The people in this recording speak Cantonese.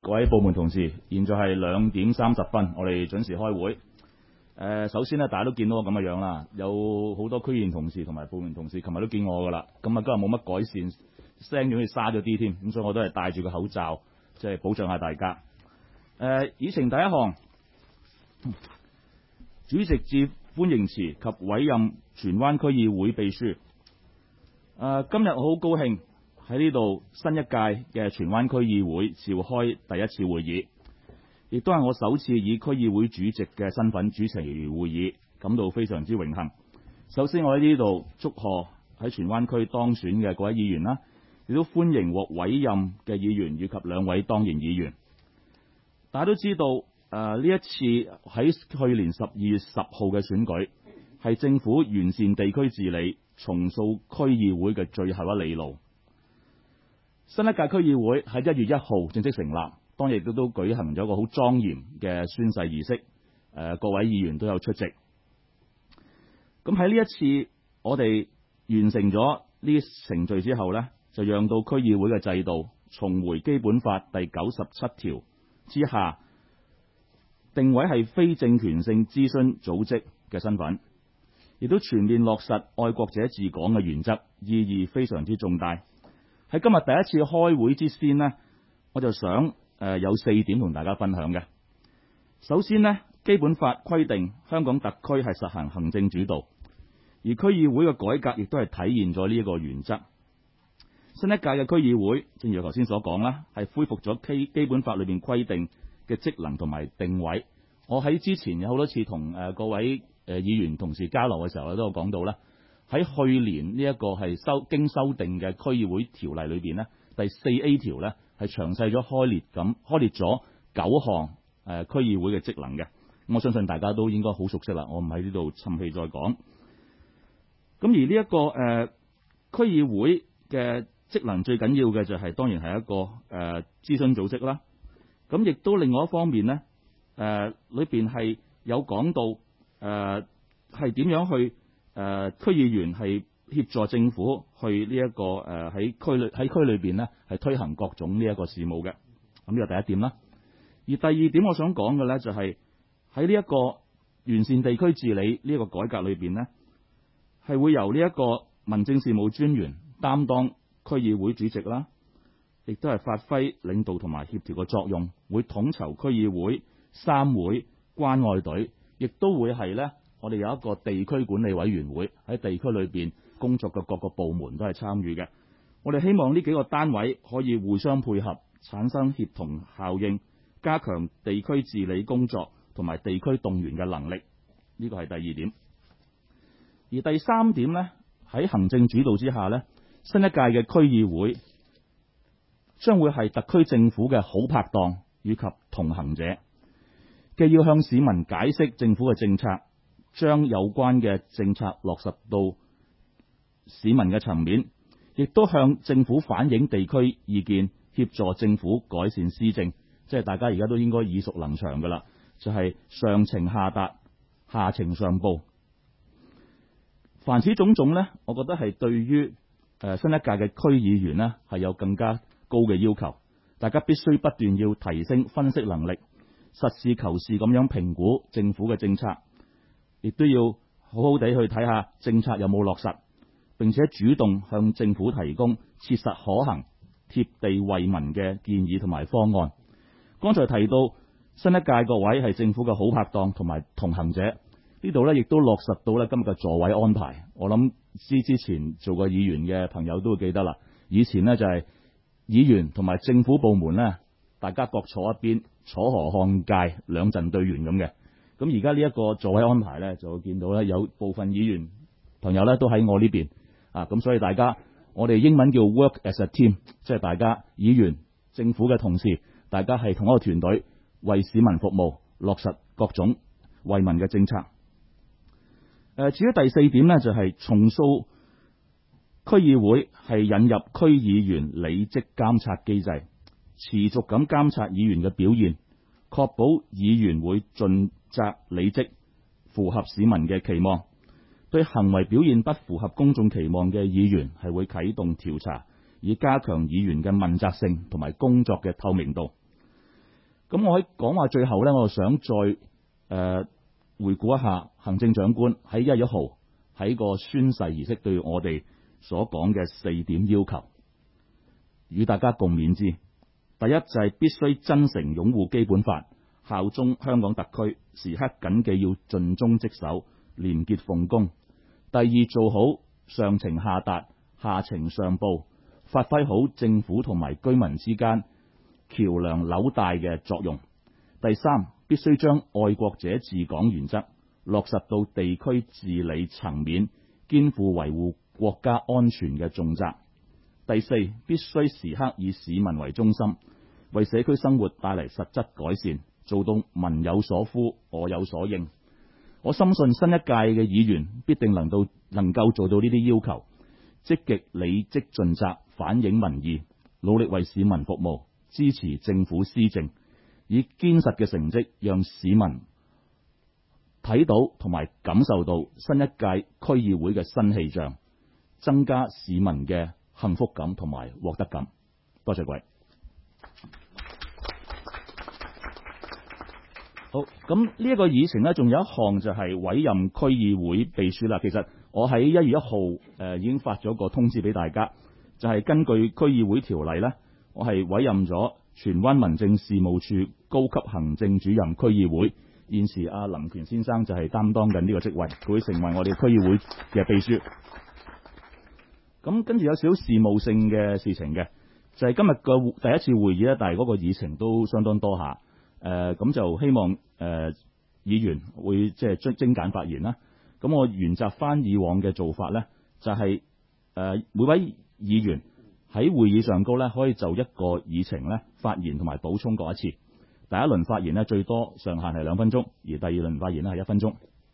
各位部門同事，現在係2點30分，我哋準時開會。首先呢，大家都見到我咁嘅樣啦，有好多區議員同事同埋部門同事，琴日都見我噶啦。咁啊，今日冇乜改善，聲仲好似沙咗啲添，咁所以我都係戴住個口罩，即係保障下大家。議程第一項，主席致歡迎辭及委任荃灣區議會秘書。今日我好高興喺呢度新一屆嘅荃灣區議會召開第一次會議，亦都係我首次以區議會主席嘅身份主持會議，感到非常之榮幸。首先我喺呢度祝賀喺荃灣區當選嘅各位議員啦，亦都歡迎獲委任嘅議員以及2位當然議員。大家都知道呢一次喺去年12月10號嘅選舉係政府完善地區治理、重塑區議會嘅最後一里路。新一屆區議會喺1月1號正式成立，當日亦都舉行咗一個好莊嚴嘅宣誓儀式，各位議員都有出席。咁喺呢一次我哋完成咗呢程序之後呢，就讓到區議會嘅制度重回基本法第97條之下，定位係非政權性諮詢組織嘅身份，亦都全面落實愛國者治港嘅原則，意義非常之重大。喺今日第一次開會之先呢，我就想有4點同大家分享嘅。首先呢，基本法規定香港特區係實行行政主導，而區議會嘅改革亦都係體現咗呢一個原則。新一屆嘅區議會，正如頭先所講啦，係恢復咗基本法裏面規定嘅職能同埋定位。我喺之前有好多次同各位議員同事交流嘅時候，都有講到啦。喺去年呢一個係經修訂嘅區議會條例裏邊呢，第4A 條呢係詳細咗開列咗9項區議會嘅職能嘅。我相信大家都應該好熟悉啦，我唔喺呢度沉氣再講。咁而呢一個區議會嘅職能最緊要嘅就係當然係一個諮詢組織啦。咁亦都另外一方面呢，裏邊係有講到係點樣去區議員係協助政府去呢一個喺區裏邊呢係推行各種呢一個事務嘅。咁呢個第一點啦。而第二點我想講嘅呢，就係喺呢一個完善地區治理呢一個改革裏邊呢，係會由呢一個民政事務專員擔當區議會主席啦，亦都係發揮領導同埋協調嘅作用，會統籌區議會、3會、關愛隊，亦都會係呢。我哋有一個地區管理委員會，喺地區裏邊工作嘅各個部門都係參與嘅。我哋希望呢幾個單位可以互相配合，產生協同效應，加強地區治理工作同埋地區動員嘅能力。呢個係第二點。而第3點呢，喺行政主導之下呢，新一屆嘅區議會將會係特區政府嘅好拍檔以及同行者，既要向市民解釋政府嘅政策，將有關嘅政策落實到市民嘅層面，亦都向政府反映地區意見，協助政府改善施政。即係大家而家都應該耳熟能詳㗎啦，就係上情下達，下情上報。凡此種種呢，我覺得係對於新一屆嘅區議員呢係有更加高嘅要求。大家必須不斷要提升分析能力，實事求是咁樣評估政府嘅政策。亦都要好好地去睇下政策有冇落實，並且主動向政府提供切實可行、貼地為民嘅建議同埋方案。剛才提到新一屆各位係政府嘅好拍檔同埋同行者，呢度呢亦都落實到呢今日嘅座位安排。我諗之前做過議員嘅朋友都會記得啦。以前呢就係議員同埋政府部門呢，大家各坐一邊，楚河漢界兩陣對圓咁嘅。咁而家呢一個座位安排呢，就會見到呢有部分議員朋友呢都喺我呢邊咁所以大家我哋英文叫 work as a team， 即係大家議員、政府嘅同事，大家係同一個團隊，為市民服務，落實各種為民嘅政策。至於第4點呢，就係重塑區議會係引入區議員履職監察機制，持續咁監察議員嘅表現，確保議員會盡責履職，符合市民嘅期望。對行為表現不符合公眾期望嘅議員係會啟動調查，以加強議員嘅問責性同埋工作嘅透明度。 咁我喺講話最後呢，我就想再回顧一下行政長官喺1月1號喺個宣誓儀式對我哋所講嘅4點要求，與大家共勉之。第一就係必須真誠擁護基本法，效忠香港特區，時刻謹記要盡忠職守，廉潔奉公。第二，做好上情下達、下情上報，發揮好政府同埋居民之間橋樑紐帶嘅作用。第三，必須將愛國者治港原則落實到地區治理層面，肩負維護國家安全嘅重責。第四，必須時刻以市民為中心，為社區生活帶嚟實質改善，做到民有所呼，我有所應。我深信新一屆嘅議員必定能夠做到呢啲要求，積極履職盡責，反映民意，努力為市民服務，支持政府施政，以堅實嘅成績讓市民睇到同埋感受到新一屆區議會嘅新氣象，增加市民嘅幸福感同埋獲得感。多謝各位。好，咁呢一個議程呢，仲有一項就係委任區議會秘書啦。其實我喺1月1號已經發咗個通知俾大家，就係根據區議會條例呢，我係委任咗荃灣民政事務處高級行政主任區議會，現時阿林權先生就係擔當緊呢個職位，佢會成為我哋區議會嘅秘書。咁跟住有少少事務性嘅事情嘅，就係今日嘅第一次會議呢，但係嗰個議程都相當多下。咁就希望議員會即係精簡發言啦。咁我沿襲翻以往嘅做法呢，就係每位議員喺會議上高呢，可以就一個議程呢發言同埋補充過一次。第一輪發言呢，最多上限係2分鐘，而第二輪發言呢係1分鐘。